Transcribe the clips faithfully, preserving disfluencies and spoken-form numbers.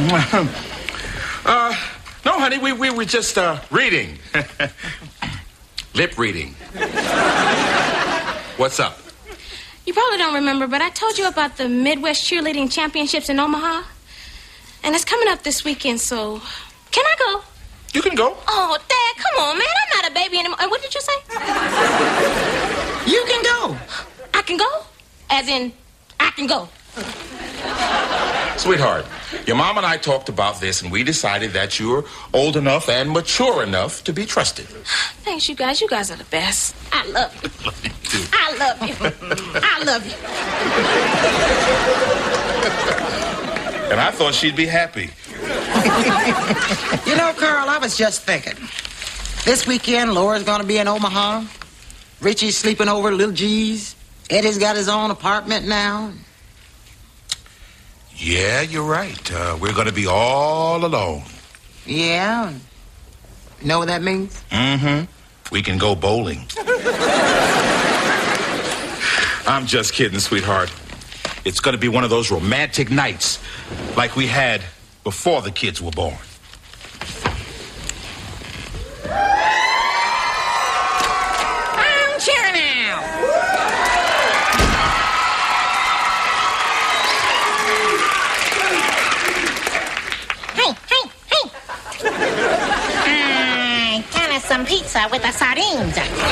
uh, no, honey, we, we were just uh, reading. Lip reading. What's up? You probably don't remember, but I told you about the Midwest Cheerleading Championships in Omaha. And it's coming up this weekend, so... Can I go? You can go. Oh, Dad, come on, man. I'm not a baby anymore. What did you say? You can go. I can go? As in, I can go. Sweetheart, your mom and I talked about this, and we decided that you're old enough and mature enough to be trusted. Thanks, you guys. You guys are the best. I love you. I love you. I love you. And I thought she'd be happy. You know, Carl, I was just thinking. This weekend, Laura's going to be in Omaha. Richie's sleeping over at Little G's. Eddie's got his own apartment now. Yeah, you're right. Uh, we're going to be all alone. Yeah? You know what that means? Mm-hmm. We can go bowling. I'm just kidding, sweetheart. It's going to be one of those romantic nights like we had before the kids were born. I'm cheering now. Hey, hey, hey. I got us some pizza with the sardines.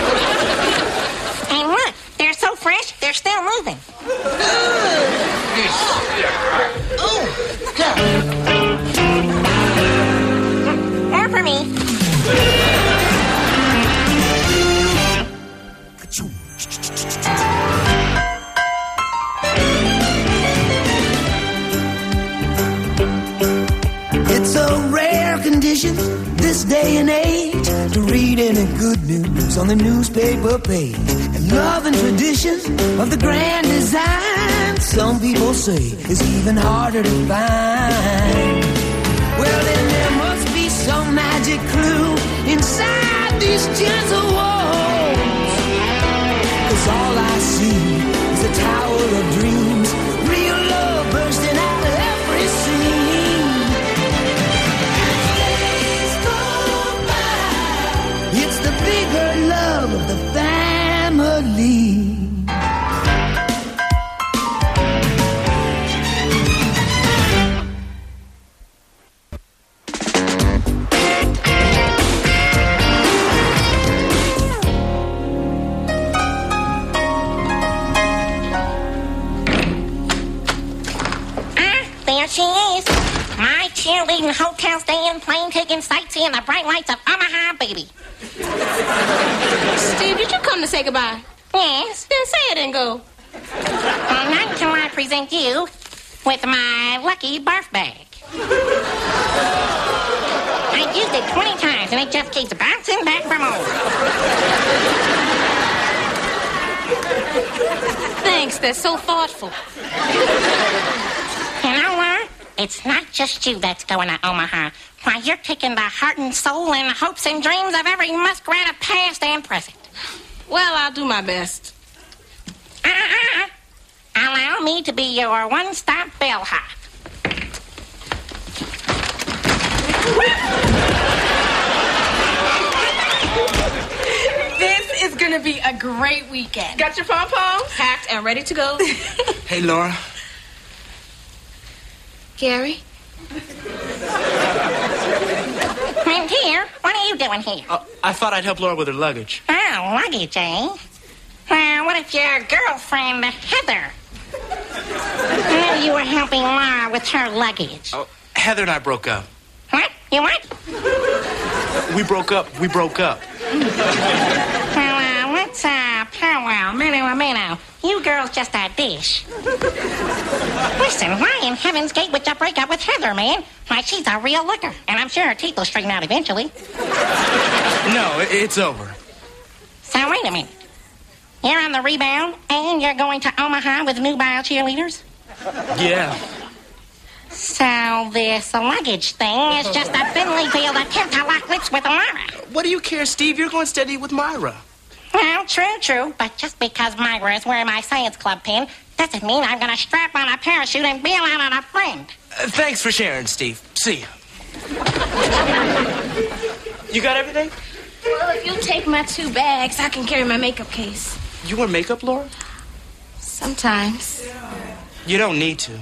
And look, they're so fresh, they're still moving. More for me. It's a rare condition this day and age to read any good news on the newspaper page. And love and tradition of the grand design, some people say, is even harder to find. Well, then there must be some magic clue inside these gentle walls. 'Cause all I see is a tower of dreams, real love bursting out of every scene. Days go by. It's the bigger love of the family. She is. My cheerleading, hotel staying, plane ticket, sightseeing, the bright lights of Omaha, baby. Steve, did you come to say goodbye? Yes. Then say it and go. Well, not until I present you with my lucky barf bag. I've used it twenty times, and it just keeps bouncing back for more. Thanks, that's so thoughtful. You know what? It's not just you that's going to Omaha. Why, you're taking the heart and soul and hopes and dreams of every muskrat of past and present. Well, I'll do my best. Uh-uh. Allow me to be your one-stop bellhop. This is going to be a great weekend. Got your pom-poms? Packed and ready to go. Hey, Laura. Gary? And here, what are you doing here? Uh, I thought I'd help Laura with her luggage. Oh, luggage, eh? Well, what if your girlfriend, Heather, knew you were helping Laura with her luggage? Oh, Heather and I broke up. What? You what? We broke up. We broke up. Well, uh, let's, uh, powwow, mano a mano. You girls just a dish. Listen, why in heaven's gate would you break up with Heather, man? Why, she's a real looker, and I'm sure her teeth will straighten out eventually. No, it, it's over. So, wait a minute. You're on the rebound, and you're going to Omaha with nubile cheerleaders? Yeah. So, this luggage thing is just a thinly veiled attempt to lock lips with Laura. What do you care, Steve? You're going steady with Myra. Well, true, true. But just because Myra is wearing my science club pin doesn't mean I'm going to strap on a parachute and bail out on a friend. thanks for sharing, Steve. See ya. You got everything? Well, if you'll take my two bags, I can carry my makeup case. You wear makeup, Laura? Sometimes. You don't need to.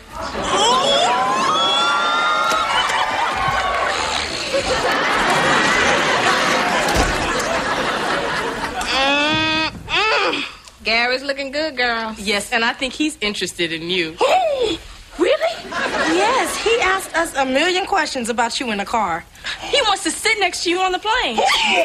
Mm-mm. Gary's looking good, girl. Yes, and I think he's interested in you. Really? Yes, he asked us a million questions about you in the car. He wants to sit next to you on the plane.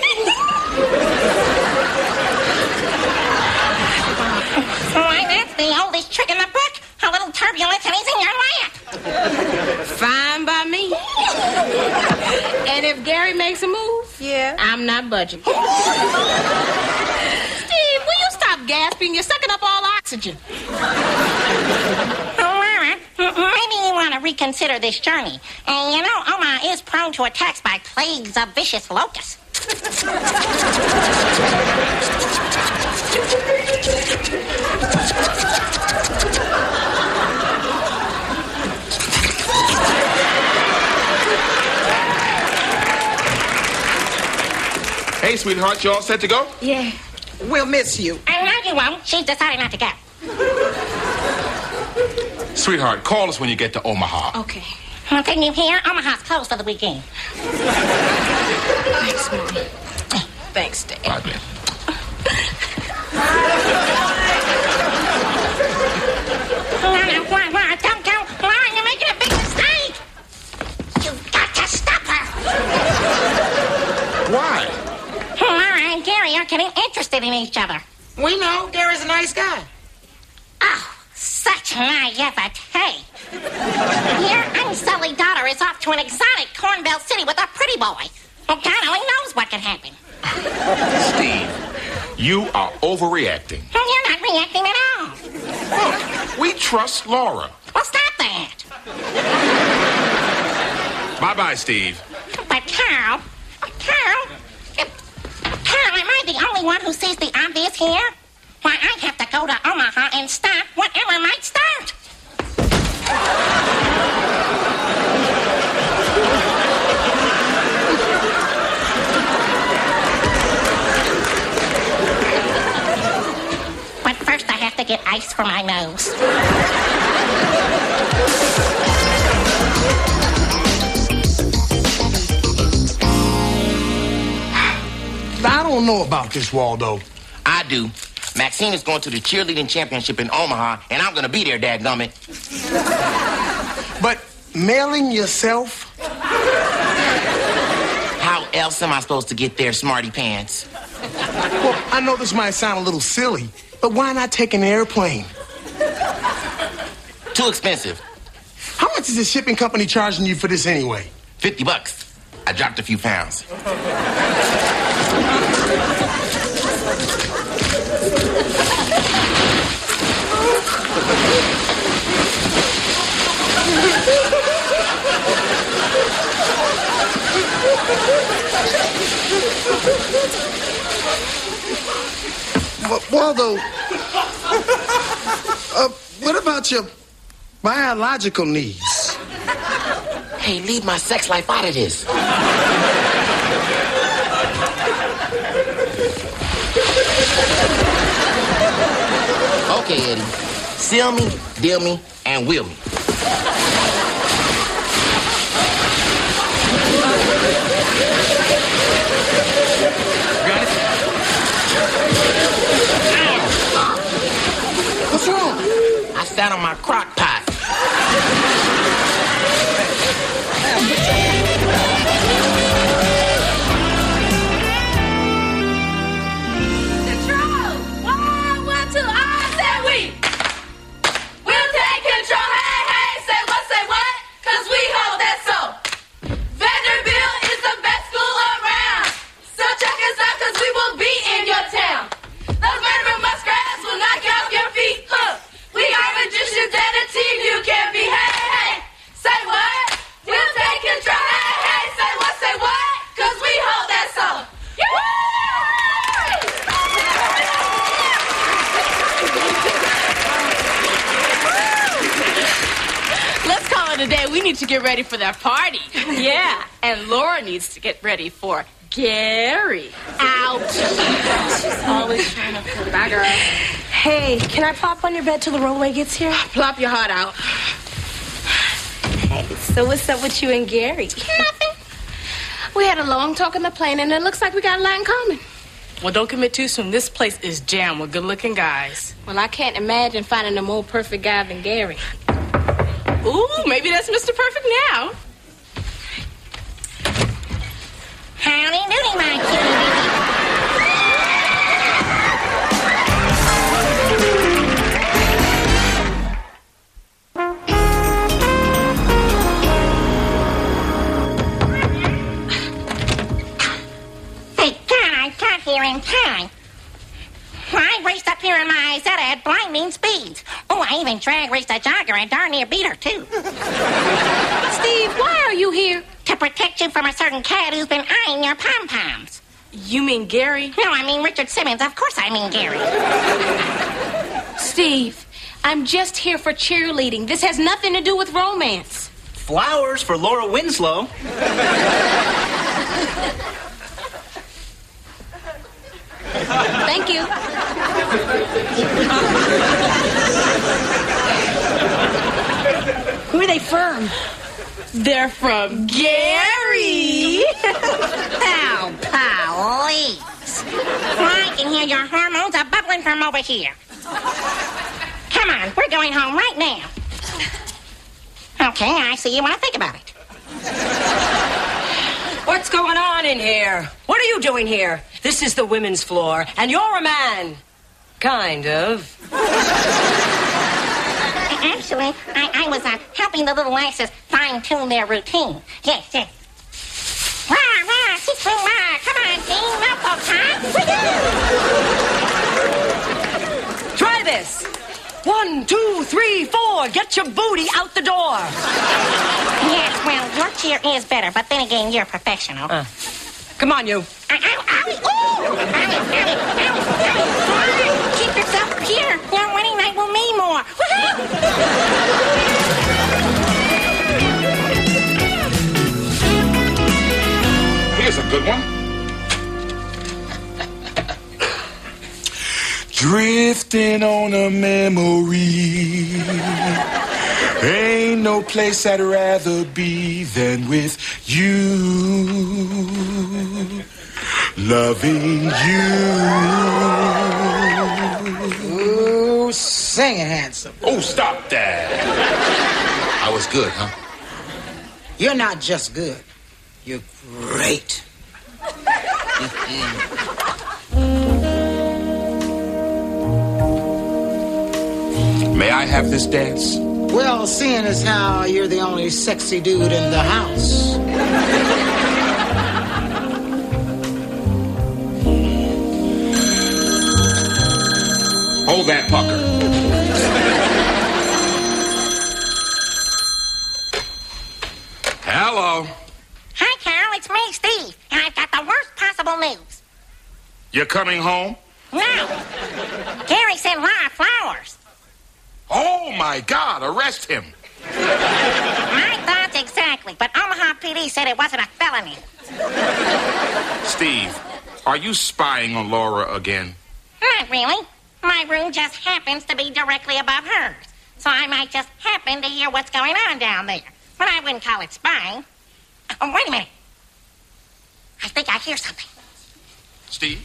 Why, that's the oldest trick in the book. A little turbulence and he's in your lap. Fine by me. And if Gary makes a move, Yeah. I'm not budging. Steve, will you stop gasping? You're sucking up all oxygen. Laura, maybe you want to reconsider this journey. And you know, Omaha is prone to attacks by plagues of vicious locusts. Hey, sweetheart, you all set to go? Yeah. We'll miss you. And no, you won't. She's decided not to go. Sweetheart, call us when you get to Omaha. Okay. Well, can you hear? Omaha's closed for the weekend. Thanks, Mommy. Thanks, Dad. Bye, babe. Laura, Laura, Laura, don't go. Laura, you're making a big mistake. You've got to stop her. Why? Laura and Gary are getting interested in each other. We know Gary's a nice guy. Oh, such naivete. Your unsullied daughter is off to an exotic Corn Belt City with a pretty boy. Well, God only knows what can happen. Steve, you are overreacting. Well, you're not reacting at all. Look, we trust Laura. Well, stop that. Bye-bye, Steve. But Carol, Carol, Carol, am I the only one who sees the obvious here? Why, I have to go to Omaha and stop whatever might start. But first I have to get ice for my nose. I don't know about this, Waldo. I do. Maxine is going to the cheerleading championship in Omaha, and I'm going to be there, dadgummit. But mailing yourself? How else am I supposed to get there, smarty pants? Well, I know this might sound a little silly, but why not take an airplane? Too expensive. How much is the shipping company charging you for this anyway? Fifty bucks. I dropped a few pounds. Waldo, uh, what about your biological needs? Hey, leave my sex life out of this. Okay, Eddie. Seal me, deal me, and will me. What's wrong? I sat on my crock pot. Control! One, one, two, I said we. We'll take control. Hey, hey, say what, say what? Cause we hold that so. Vanderbilt is the best school around. So check us out cause we will be in your town. Those Vanderbilt muskrats will knock you off your feet. Huh. We are magicians and a team. need to get ready for that party. Yeah, and Laura needs to get ready for Gary. Ouch. She's always trying to put Bye, girl. Hey, can I plop on your bed till the rollaway gets here? Plop your heart out. Hey, so what's up with you and Gary? Nothing. We had a long talk on the plane, and it looks like we got a lot in common. Well, don't commit too soon. This place is jammed with good-looking guys. Well, I can't imagine finding a more perfect guy than Gary. Ooh, maybe that's Mister Perfect now. Howdy doody, my cutie. Here in time. I raced up here in my Isetta at blinding speeds. Oh, I even drag raced a jogger and darn near beat her, too. Steve, why are you here? To protect you from a certain cat who's been eyeing your pom-poms. You mean Gary? No, I mean Richard Simmons. Of course I mean Gary. Steve, I'm just here for cheerleading. This has nothing to do with romance. Flowers for Laura Winslow. Thank you. Who are they from? They're from Gary. Oh, please. I can hear your hormones are bubbling from over here. Come on, we're going home right now. Okay, I see you want to think about it. What's going on in here? What are you doing here? This is the women's floor, and you're a man. Kind of. Actually, I, I was uh, helping the little lasses fine-tune their routine. Yes, yes. Rah, rah, six foot rah. Come on, team. Milk time. Try this. One, two, three, four. Get your booty out the door. Yes, well, your cheer is better, but then again, you're professional. Uh, come on, you. Ow, ow, ow, ooh! Ow, ow, ow. Keep yourself here. Your wedding night will mean more. Here's a good one. Drifting on a memory. Ain't no place I'd rather be than with you. Loving you. Ooh, sing it, handsome. Oh, stop that. I was good, huh? You're not just good. You're great. May I have this dance? Well, seeing as how you're the only sexy dude in the house. Hold that pucker. Hello. Hi, Carol. It's me, Steve. And I've got the worst possible news. You're coming home? No. Gary sent Laura flowers. Oh, my God. Arrest him. My thoughts exactly, but Omaha P D said it wasn't a felony. Steve, are you spying on Laura again? Not really. My room just happens to be directly above hers, so I might just happen to hear what's going on down there. But I wouldn't call it spying. Oh, wait a minute. I think I hear something. Steve?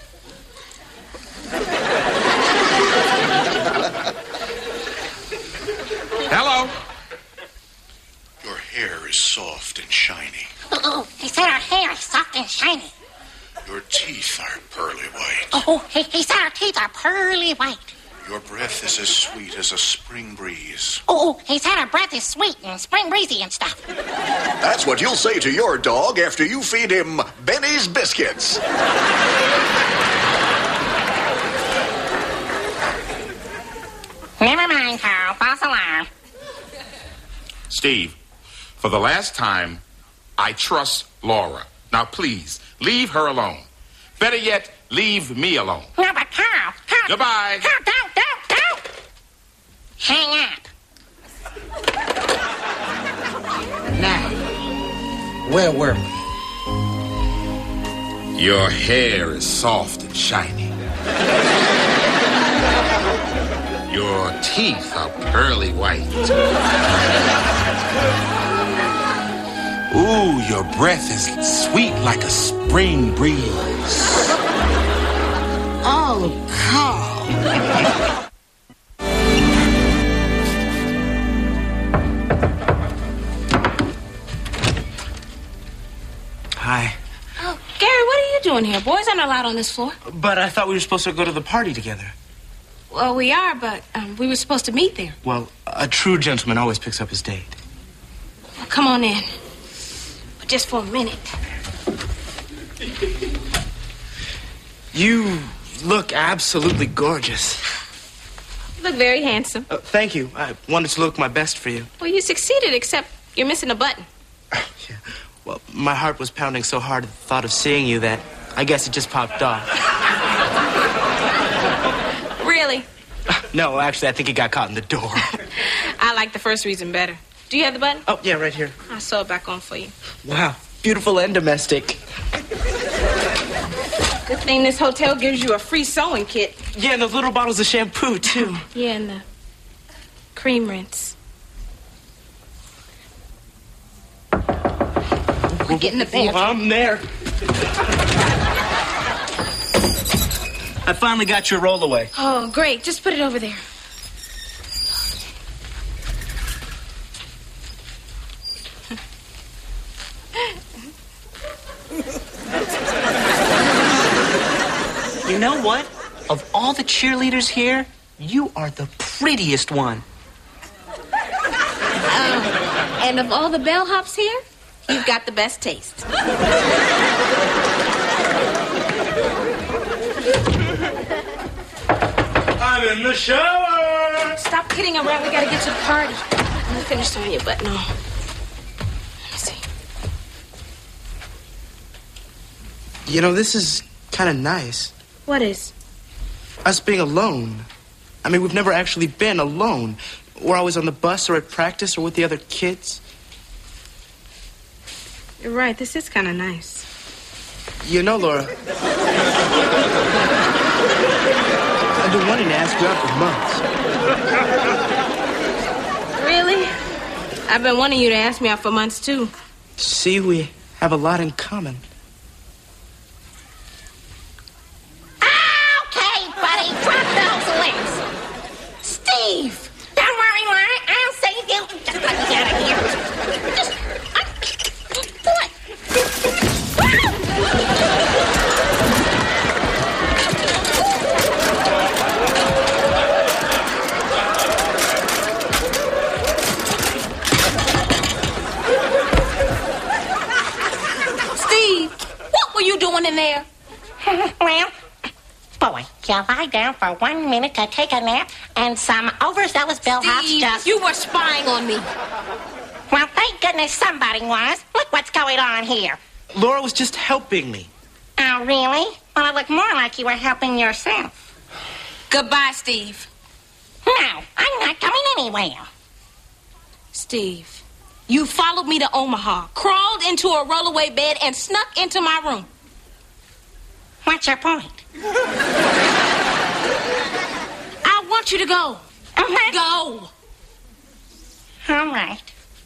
Hello? Your hair is soft and shiny. Ooh, he said our hair is soft and shiny. Your teeth are pearly white. Oh, he, he said our teeth are pearly white. Your breath is as sweet as a spring breeze. Oh, he said our breath is sweet and spring breezy and stuff. That's what you'll say to your dog after you feed him Benny's biscuits. Never mind, Carl. False alarm. Steve, for the last time, I trust Laura. Now, please, leave her alone. Better yet, leave me alone. No, but Carl, Carl. Goodbye. Carl, don't, don't, don't. Hang up. Now, where were we? Your hair is soft and shiny. Your teeth are pearly white. Ooh, your breath is sweet like a spring breeze. Oh, Carl. Hi. Oh, Gary, what are you doing here? Boys aren't allowed on this floor. But I thought we were supposed to go to the party together. Well, we are, but um, we were supposed to meet there. Well, a true gentleman always picks up his date. Well, come on in. But just for a minute. You look absolutely gorgeous. You look very handsome. Uh, thank you. I wanted to look my best for you. Well, you succeeded, except you're missing a button. Yeah. Well, my heart was pounding so hard at the thought of seeing you that I guess it just popped off. Really? No, actually, I think it got caught in the door. I like the first reason better. Do you have the button? Oh, yeah, right here. I'll sew it back on for you. Wow. Beautiful and domestic. Good thing this hotel gives you a free sewing kit. Yeah, and those little bottles of shampoo, too. Yeah, and the cream rinse. We're getting the bed. Well, I'm there. I finally got your rollaway. Oh, great. Just put it over there. You know what? Of all the cheerleaders here, you are the prettiest one. Um, and of all the bellhops here, you've got the best taste. I'm in the shower. Stop kidding around. We gotta get to the party. I'm gonna finish sewing your button on. Let me see. You know, this is kind of nice. What is? Us being alone. I mean, we've never actually been alone. We're always on the bus or at practice or with the other kids. You're right. This is kind of nice. You know, Laura, I've been wanting to ask you out for months. Really? I've been wanting you to ask me out for months, too. See, we have a lot in common. Okay, buddy, drop those lips. Steve, don't worry, Laura. I'll save you. Just let me out of here. Just, uh, what? Steve, what were you doing in there? Well, boy, you lie down for one minute to take a nap, and some overzealous bellhops Steve, just... you were spying on me. Well, thank goodness somebody was. Look what's going on here. Laura was just helping me. Oh, really? Well, it looked more like you were helping yourself. Goodbye, Steve. No, I'm not coming anywhere. Steve, you followed me to Omaha, crawled into a rollaway bed, and snuck into my room. What's your point? I want you to go. Uh-huh. Go. All right.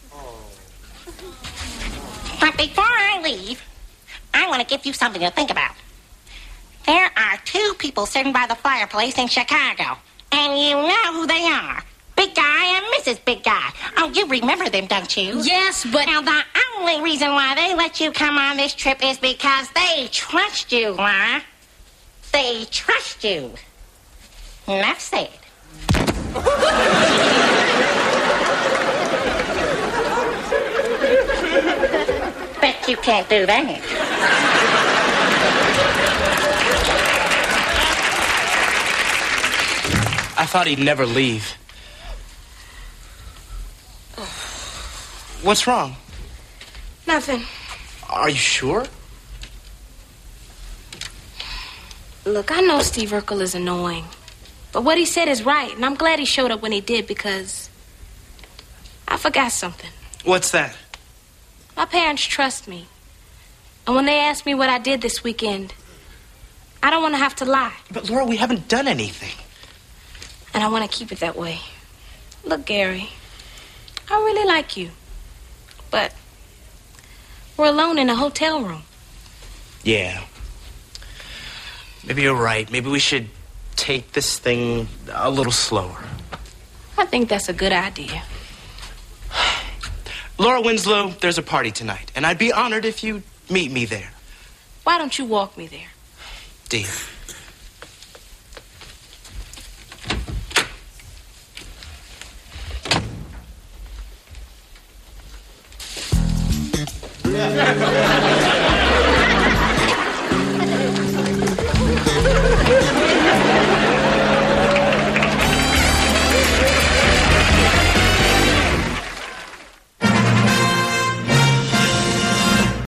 But before I leave, I want to give you something to think about. There are two people sitting by the fireplace in Chicago, and you know who they are. Big Guy and Missus Big Guy. Oh, you remember them, don't you? Yes, but... Now, the only reason why they let you come on this trip is because they trust you, Laura. They trust you. Enough said. Bet you can't do that. I thought he'd never leave. What's wrong? Nothing. Are you sure? Look, I know Steve Urkel is annoying. But what he said is right, and I'm glad he showed up when he did because I forgot something. What's that? My parents trust me. And when they ask me what I did this weekend, I don't want to have to lie. But, Laura, we haven't done anything. And I want to keep it that way. Look, Gary, I really like you. But we're alone in a hotel room. Yeah. Maybe you're right. Maybe we should take this thing a little slower. I think that's a good idea. Laura Winslow, there's a party tonight, and I'd be honored if you meet me there. Why don't you walk me there? Deal.